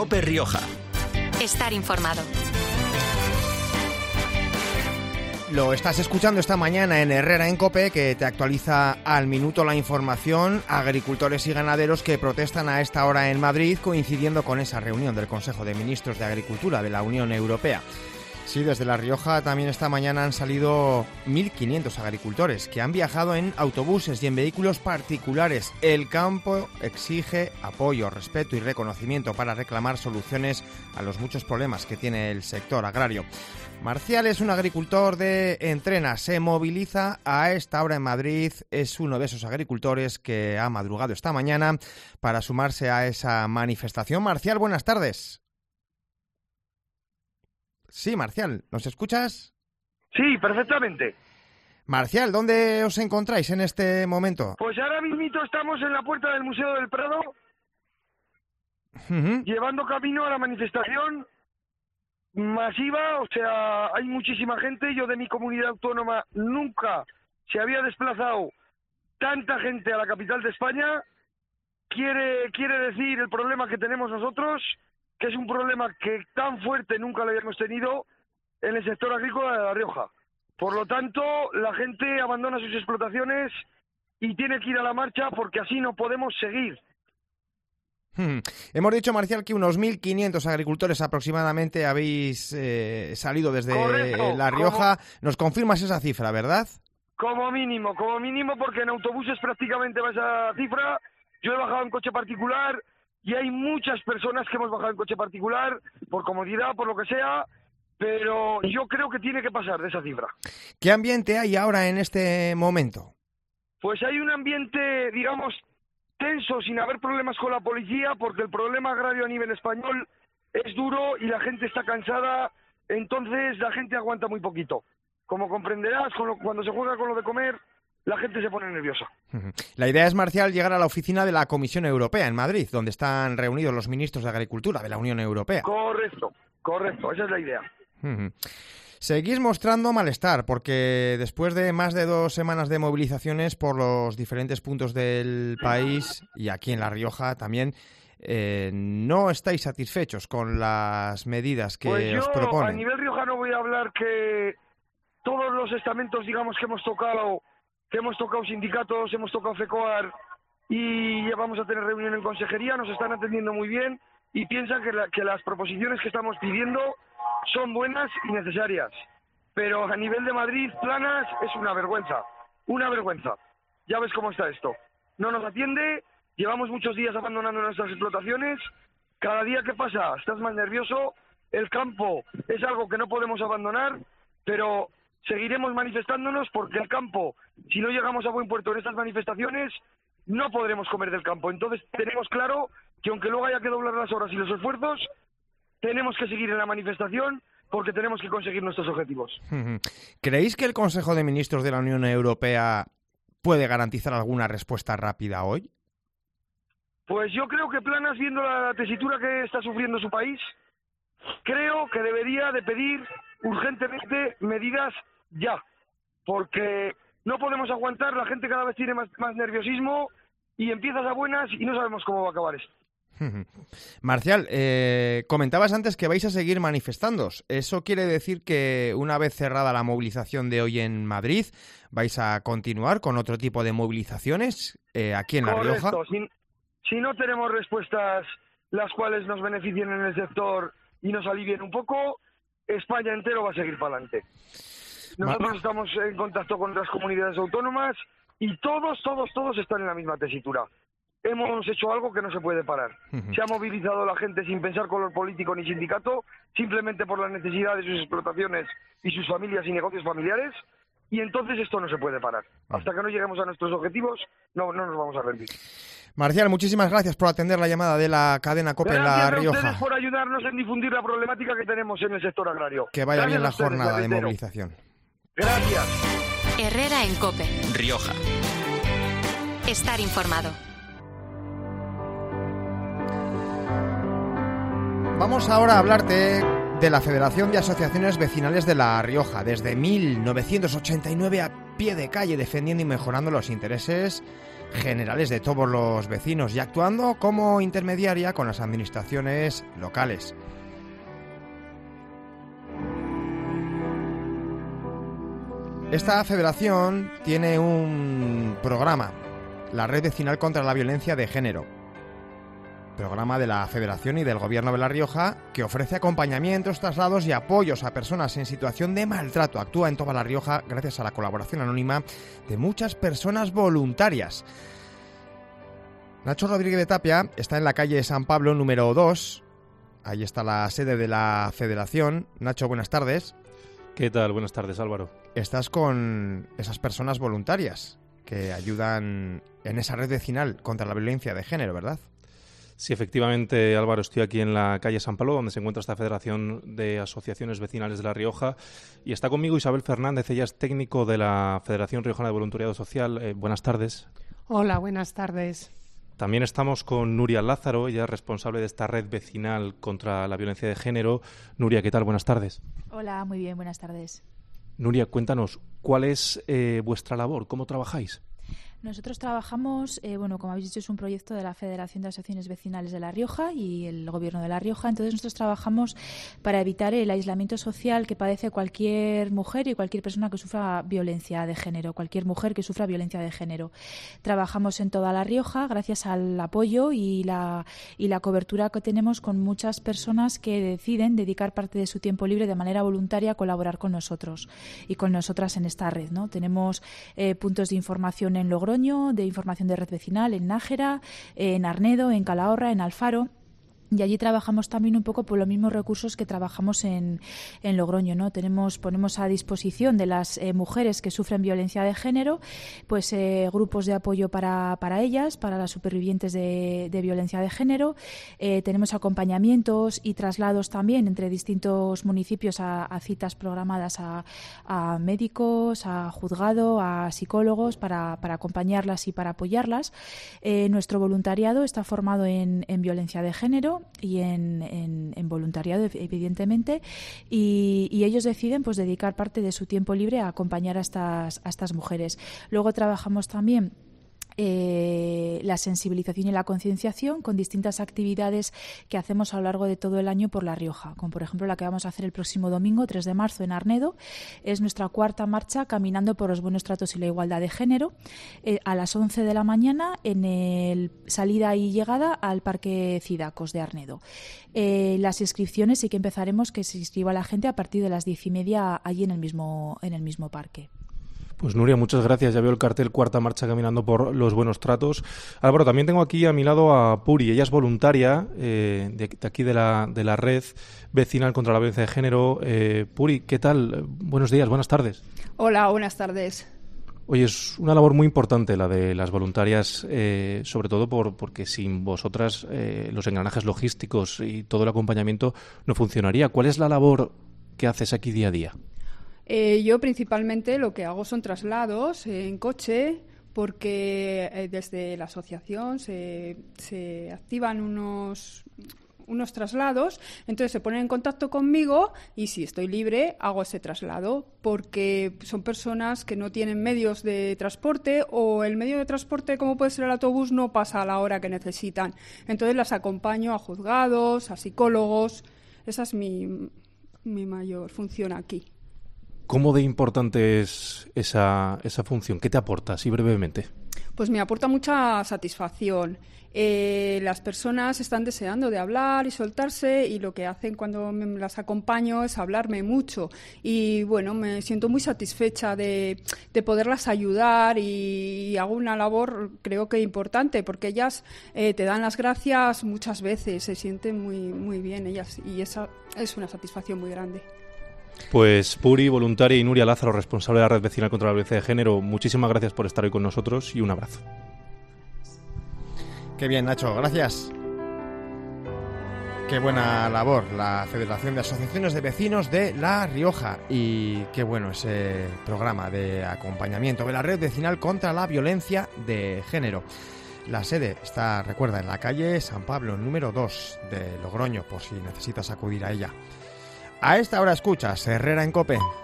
COPE Rioja. Estar informado. Lo estás escuchando esta mañana en Herrera en COPE, que te actualiza al minuto la información. Agricultores y ganaderos que protestan a esta hora en Madrid, coincidiendo con esa reunión del Consejo de Ministros de Agricultura de la Unión Europea. Sí, desde La Rioja también esta mañana han salido 1.500 agricultores que han viajado en autobuses y en vehículos particulares. El campo exige apoyo, respeto y reconocimiento para reclamar soluciones a los muchos problemas que tiene el sector agrario. Marcial es un agricultor de Entrena, se moviliza a esta hora en Madrid, es uno de esos agricultores que ha madrugado esta mañana para sumarse a esa manifestación. Marcial, buenas tardes. Sí, Marcial, ¿nos escuchas? Sí, perfectamente. Marcial, ¿dónde os encontráis en este momento? Pues ahora mismito estamos en la puerta del Museo del Prado, llevando camino a la manifestación masiva, o sea, hay muchísima gente. Yo de mi comunidad autónoma nunca se había desplazado tanta gente a la capital de España. Quiere decir el problema que tenemos nosotros, que es un problema que tan fuerte nunca lo habíamos tenido en el sector agrícola de La Rioja. Por lo tanto, la gente abandona sus explotaciones y tiene que ir a la marcha porque así no podemos seguir. Hemos dicho, Marcial, que unos 1.500 agricultores aproximadamente habéis salido desde Correcto. La Rioja. Nos confirmas esa cifra, ¿verdad? Como mínimo, porque en autobuses prácticamente va esa cifra. Yo he bajado en coche particular y hay muchas personas que hemos bajado en coche particular, por comodidad, por lo que sea, pero yo creo que tiene que pasar de esa cifra. ¿Qué ambiente hay ahora en este momento? Pues hay un ambiente, digamos, tenso, sin haber problemas con la policía, porque el problema agrario a nivel español es duro y la gente está cansada, entonces la gente aguanta muy poquito. Como comprenderás, cuando se juega con lo de comer, la gente se pone nerviosa. La idea es, Marcial, llegar a la oficina de la Comisión Europea en Madrid, donde están reunidos los ministros de Agricultura de la Unión Europea. Correcto, esa es la idea. Seguís mostrando malestar, porque después de más de 2 semanas de movilizaciones por los diferentes puntos del país, y aquí en La Rioja también, no estáis satisfechos con las medidas que os proponen. Pues yo, a nivel riojano, voy a hablar que todos los estamentos, digamos, que hemos tocado sindicatos, hemos tocado FECOAR y ya vamos a tener reunión en consejería, nos están atendiendo muy bien y piensan que las proposiciones que estamos pidiendo son buenas y necesarias. Pero a nivel de Madrid, Planas, es una vergüenza. Ya ves cómo está esto. No nos atiende, llevamos muchos días abandonando nuestras explotaciones, cada día que pasa estás más nervioso, el campo es algo que no podemos abandonar, pero seguiremos manifestándonos porque el campo, si no llegamos a buen puerto en estas manifestaciones, no podremos comer del campo. Entonces tenemos claro que aunque luego haya que doblar las horas y los esfuerzos, tenemos que seguir en la manifestación porque tenemos que conseguir nuestros objetivos. ¿Creéis que el Consejo de Ministros de la Unión Europea puede garantizar alguna respuesta rápida hoy? Pues yo creo que Planas, viendo la tesitura que está sufriendo su país, creo que debería de pedir urgentemente medidas ya, porque no podemos aguantar, la gente cada vez tiene más nerviosismo y empiezas a buenas y no sabemos cómo va a acabar esto. Marcial, comentabas antes que vais a seguir manifestándoos. ¿Eso quiere decir que una vez cerrada la movilización de hoy en Madrid, vais a continuar con otro tipo de movilizaciones aquí en La Rioja? Correcto. Si no tenemos respuestas las cuales nos beneficien en el sector y nos alivien un poco, España entero va a seguir para adelante. Nosotros estamos en contacto con otras comunidades autónomas y todos están en la misma tesitura. Hemos hecho algo que no se puede parar. Se ha movilizado la gente sin pensar color político ni sindicato, simplemente por la necesidad de sus explotaciones y sus familias y negocios familiares, y entonces esto no se puede parar. Hasta que no lleguemos a nuestros objetivos, no nos vamos a rendir. Marcial, muchísimas gracias por atender la llamada de la cadena COPE en La Rioja. Gracias a ustedes por ayudarnos en difundir la problemática que tenemos en el sector agrario. Que vaya bien la jornada de movilización. Gracias. Herrera en COPE. Rioja. Estar informado. Vamos ahora a hablarte de la Federación de Asociaciones Vecinales de La Rioja. Desde 1989 a pie de calle defendiendo y mejorando los intereses generales de todos los vecinos y actuando como intermediaria con las administraciones locales. Esta federación tiene un programa, la Red Vecinal contra la Violencia de Género, programa de la Federación y del Gobierno de La Rioja, que ofrece acompañamientos, traslados y apoyos a personas en situación de maltrato. Actúa en toda La Rioja gracias a la colaboración anónima de muchas personas voluntarias. Nacho Rodríguez de Tapia está en la calle San Pablo número 2. Ahí está la sede de la Federación. Nacho, buenas tardes. ¿Qué tal? Buenas tardes, Álvaro. Estás con esas personas voluntarias que ayudan en esa red vecinal contra la violencia de género, ¿verdad? Sí, efectivamente, Álvaro, estoy aquí en la calle San Pablo, donde se encuentra esta Federación de Asociaciones Vecinales de La Rioja, y está conmigo Isabel Fernández, ella es técnico de la Federación Riojana de Voluntariado Social. Buenas tardes. Hola, buenas tardes. También estamos con Nuria Lázaro, ella es responsable de esta red vecinal contra la violencia de género. Nuria, ¿qué tal? Buenas tardes. Hola, muy bien, buenas tardes. Nuria, cuéntanos, ¿cuál es vuestra labor? ¿Cómo trabajáis? Nosotros trabajamos, como habéis dicho, es un proyecto de la Federación de Asociaciones Vecinales de La Rioja y el Gobierno de La Rioja. Entonces nosotros trabajamos para evitar el aislamiento social que padece cualquier mujer y cualquier persona que sufra violencia de género, cualquier mujer que sufra violencia de género. Trabajamos en toda La Rioja gracias al apoyo y la cobertura que tenemos con muchas personas que deciden dedicar parte de su tiempo libre de manera voluntaria a colaborar con nosotros y con nosotras en esta red, ¿no? Tenemos puntos de información en Logroño, de información de red vecinal en Nájera, en Arnedo, en Calahorra, en Alfaro. Y allí trabajamos también un poco por los mismos recursos que trabajamos en Logroño, ¿no? Ponemos a disposición de las mujeres que sufren violencia de género, pues grupos de apoyo para ellas, para las supervivientes de violencia de género. Tenemos acompañamientos y traslados también entre distintos municipios a citas programadas a médicos, a juzgado, a psicólogos para acompañarlas y para apoyarlas. Nuestro voluntariado está formado en violencia de género y en voluntariado, evidentemente, y ellos deciden pues dedicar parte de su tiempo libre a acompañar a estas mujeres. Luego trabajamos también la sensibilización y la concienciación con distintas actividades que hacemos a lo largo de todo el año por La Rioja, como por ejemplo la que vamos a hacer el próximo domingo, 3 de marzo, en Arnedo. Es nuestra 4ª marcha caminando por los buenos tratos y la igualdad de género, a las 11 de la mañana en el salida y llegada al Parque Cidacos de Arnedo. Las inscripciones sí que empezaremos, que se inscriba la gente a partir de las 10:30 allí en el mismo parque. Pues Nuria, muchas gracias. Ya veo el cartel 4ª marcha caminando por los buenos tratos. Álvaro, también tengo aquí a mi lado a Puri. Ella es voluntaria de aquí de la red vecinal contra la violencia de género. Puri, ¿qué tal? Buenos días, buenas tardes. Hola, buenas tardes. Oye, es una labor muy importante la de las voluntarias, sobre todo porque sin vosotras los engranajes logísticos y todo el acompañamiento no funcionaría. ¿Cuál es la labor que haces aquí día a día? Yo principalmente lo que hago son traslados en coche, porque desde la asociación se activan unos traslados, entonces se ponen en contacto conmigo y si estoy libre hago ese traslado, porque son personas que no tienen medios de transporte o el medio de transporte, como puede ser el autobús, no pasa a la hora que necesitan. Entonces las acompaño a juzgados, a psicólogos. Esa es mi mayor función aquí. ¿Cómo de importante es esa función? ¿Qué te aporta, así brevemente? Pues me aporta mucha satisfacción. Las personas están deseando de hablar y soltarse, y lo que hacen cuando las acompaño es hablarme mucho. Y bueno, me siento muy satisfecha de poderlas ayudar, y hago una labor creo que importante, porque ellas te dan las gracias muchas veces, se sienten muy, muy bien ellas, y esa es una satisfacción muy grande. Pues Puri, voluntaria, y Nuria Lázaro, responsable de la Red Vecinal contra la Violencia de Género, muchísimas gracias por estar hoy con nosotros y un abrazo. Qué bien, Nacho, gracias. Qué buena labor la Federación de Asociaciones de Vecinos de La Rioja, y qué bueno ese programa de acompañamiento de la Red Vecinal contra la Violencia de Género. La sede está, recuerda, en la calle San Pablo, número 2 de Logroño, por si necesitas acudir a ella. A esta hora escuchas Herrera en COPE.